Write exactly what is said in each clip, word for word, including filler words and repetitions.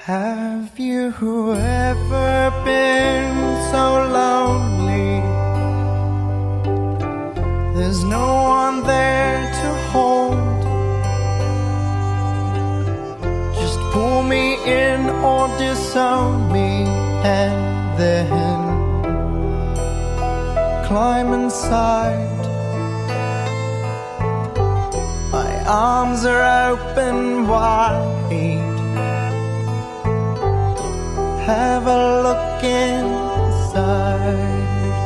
Have you ever been so lonely? There's no one there to hold. Just pull me in or disown me and then climb inside. My arms are open wide. Have a look inside.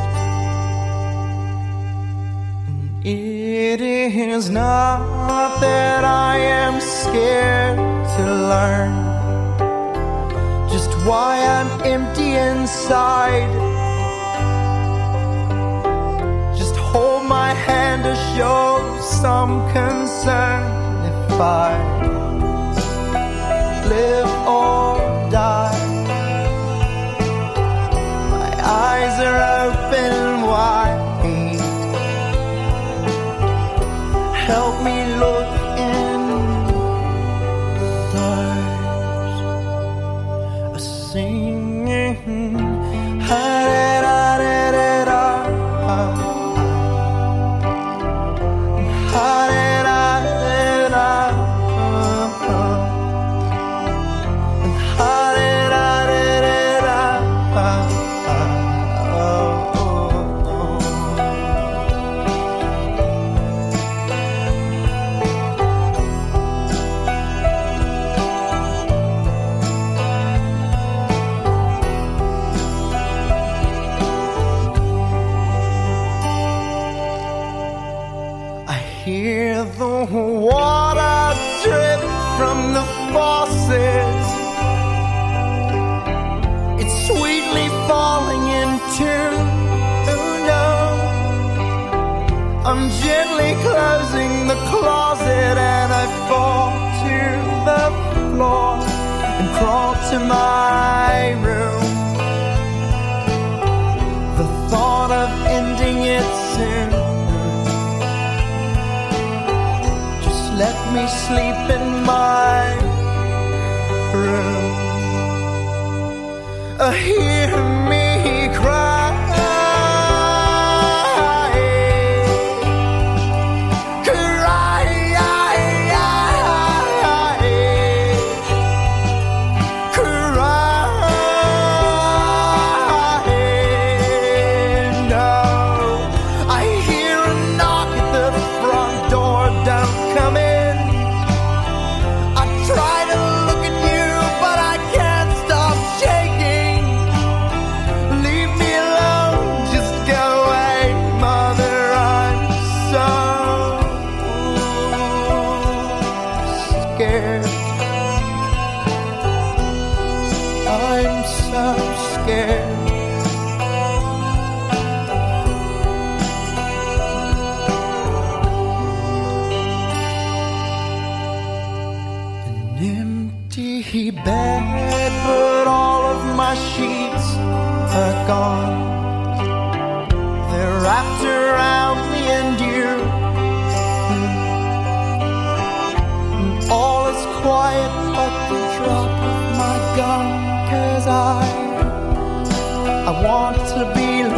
It is not that I am scared to learn just why I'm empty inside. Just hold my hand to show some concern. If I live or die, eyes are open wide. Help me look inside. A singing ha-da-da-da-da-da, ha-da-da-da-da, hear the water drip from the faucet. It's sweetly falling into, oh no. I'm gently closing the closet and I fall to the floor and crawl to my room. The thought of ending it soon. Let me sleep in my room. Uh, hear me cry. I'm so scared. An empty bed, but all of my sheets are gone. They're wrapped around me and you. And all is quiet but the drop of my gun. Cause I, I want to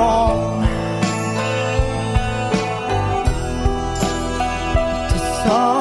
belong to some